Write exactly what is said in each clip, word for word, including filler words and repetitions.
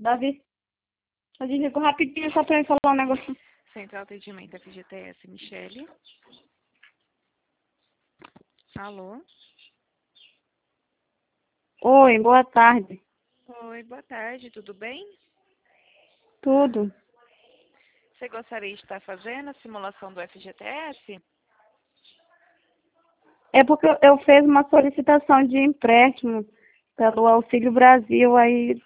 Davi, eu desligo rapidinho só pra eu falar um negócio. Central Atendimento F G T S, Michele. Alô? Oi, boa tarde. Oi, boa tarde, tudo bem? Tudo. Você gostaria de estar fazendo a simulação do F G T S? É porque eu- eu fiz uma solicitação de empréstimo pelo Auxílio Brasil, aí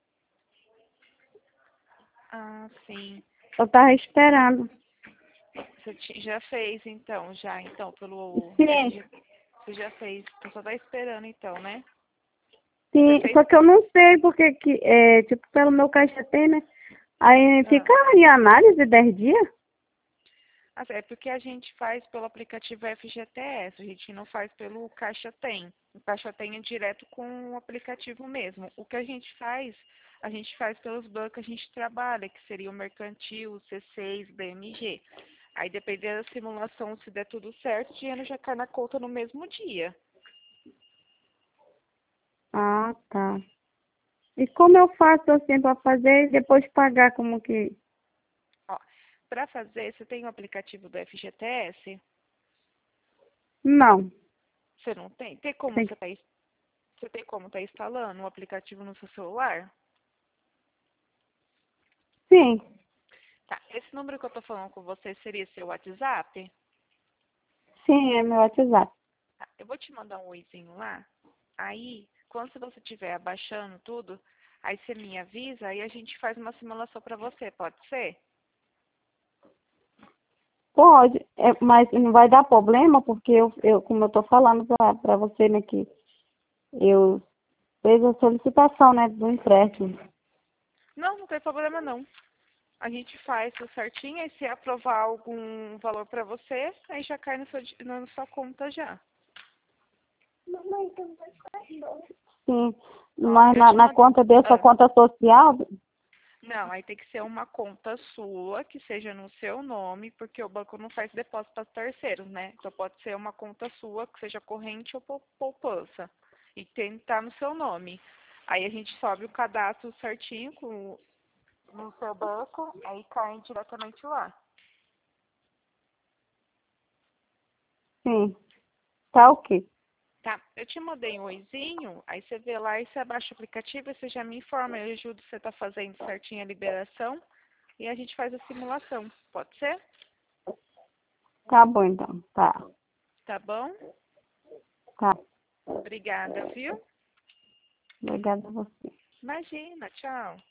Ah, sim. eu tava esperando. Você ti- já fez, então, já, então, pelo Sim, F G T S. Você já fez, então só tá esperando, então, né? Você sim, fez... só que eu não sei porque que, é, tipo, pelo meu caixa tem, né? Aí Ah, fica em análise dez dias? ah, é porque a gente faz pelo aplicativo F G T S, a gente não faz pelo Caixa Tem. O Caixa Tem é direto com o aplicativo mesmo. O que a gente faz, a gente faz pelos bancos que a gente trabalha, que seria o Mercantil, o C seis, B M G. Aí, dependendo da simulação, se der tudo certo, o dinheiro já cai na conta no mesmo dia. Ah, tá. E como eu faço assim pra fazer e depois pagar como que... Ó, para fazer, você tem o aplicativo do F G T S? Não. Você não tem? Tem como Tem você que... tá, ins- você tem como tá instalando o aplicativo no seu celular? Sim, Tá, esse número que eu tô falando com você seria seu WhatsApp? sim, é meu WhatsApp. Tá, eu vou te mandar um oizinho lá. Aí, quando você estiver abaixando tudo, aí você me avisa, aí a gente faz uma simulação para você, pode ser? Pode, é, mas não vai dar problema, porque eu, eu como eu tô falando pra, pra você, né, que eu fiz a solicitação, né, do empréstimo. Não, não tem problema não. A gente faz tudo certinho, aí se aprovar algum valor para você, aí já cai no seu di- na sua conta já. Sim, Ó, mas eu na, te na mando. conta dessa Ah, conta social, não, aí tem que ser uma conta sua, que seja no seu nome, porque o banco não faz depósito para terceiros, né? Então pode ser uma conta sua, que seja corrente ou pou- poupança. E tem que estar no seu nome. Aí a gente sobe o cadastro certinho com, no seu banco, aí cai diretamente lá. sim, tá ok. Tá, eu te mandei um oizinho, aí você vê lá e você abaixa o aplicativo e você já me informa, eu ajudo você tá fazendo certinho a liberação e a gente faz a simulação. Pode ser? Tá bom então, tá, Tá bom? tá. Obrigada, viu? Obrigada a você. Imagina, tchau.